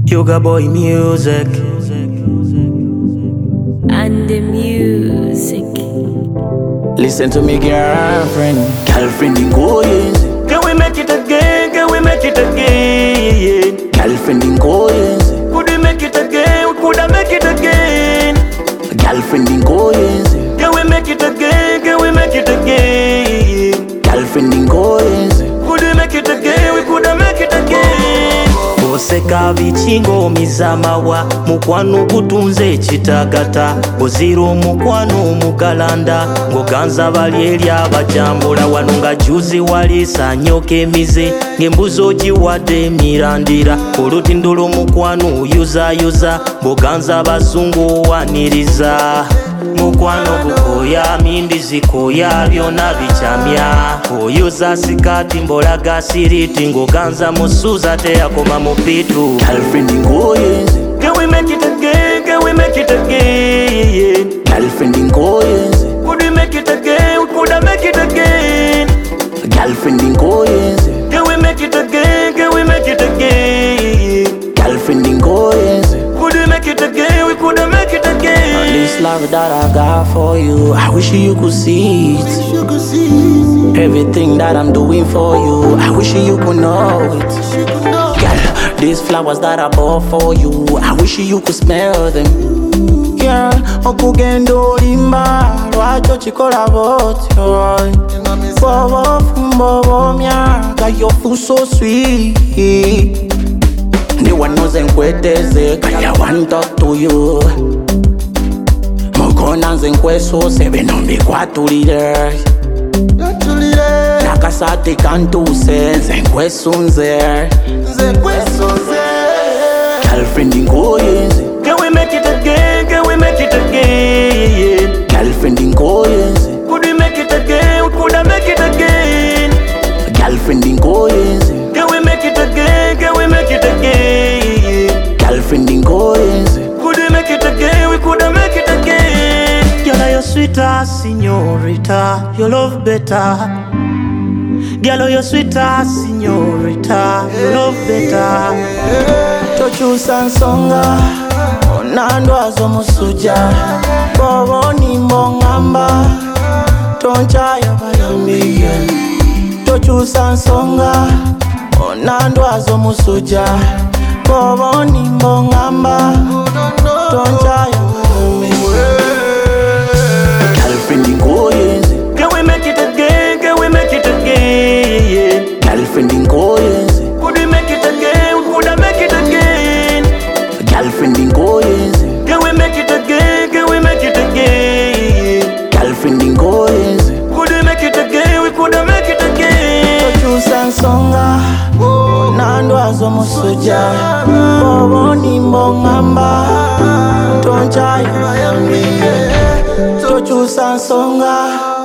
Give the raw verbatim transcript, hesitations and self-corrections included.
Yoga Boy Music and the music. Listen to me, girlfriend. Girlfriend in goings. Can we make it again? Can we make it again? Girlfriend in goings. Could we make it again? Could I make it again? Girlfriend in goings. Can we make it again? Can we make it again? Girlfriend in goings. Could we make it again? We could make it again. Oseka vichingo mizamawa mukwano kutunze ekitagata bozira omukwano mukalanda ngoganza balyeri abajambula wano nga juzi walisa nyoka emize ng'embuzi ogiwadde emirandira olutindula omukwano oyuzayuza boganza abazungu owaniriza mukwano gukoya mindi zikoya byona bicamya oyuza sikati mbolaga siriti ngoganza musuza teyakoma mu pitu. Girlfriend in goings. Can we make it again? Can we make it again? Girlfriend in goings. Could we make it again? Could I make it again? Girlfriend in goings. Can we make it again? Can we make it again? Girlfriend in goings. Could we make it again? We could make it again. This love that I got for you, I wish you could see it. Everything that I'm doing for you, I wish you could know it. Girl, these flowers that I bought for you, I wish you could smell them. Girl, okugendo limba lwacho chikola botyo. Bobo fumbo myaka, your food so sweet. Niwe noze nkweteze kaya want talk to you. Mukona nze nkwesose benombi kwatulire. Nakasate kantuse nze nkwesunze. Girlfriend in goings. Can we make it again? Can we make it again? Girlfriend in goings. Could we make it again? Could I make it again? Girlfriend in goings. Can we make it again? Can we make it again? Girlfriend in goings. Could we make it again? We could make it again. Girl, you're sweeter, señorita. Your love better. Girl, you're sweeter, señorita. Your love better. Tochusa nsonga onandwa zomusuja bobo nimbo ngamba tonchaya bayambi. Tochusa nsonga onandwa zomusuja bobo nimbo ngamba tonchaya bayambi. Girlfriend in goings. Can we make it again? Can we make it again? Girlfriend in goings. Could we make it again? Could I make it again? Girlfriend in goings. Can we make it again? Can we make it again? Girlfriend in goings. Could we make it again? We could make it again. Tochusa nsonga onandwa zomusuja bobo nimbo ngamba tonchaya bayambi. Tochusa nsonga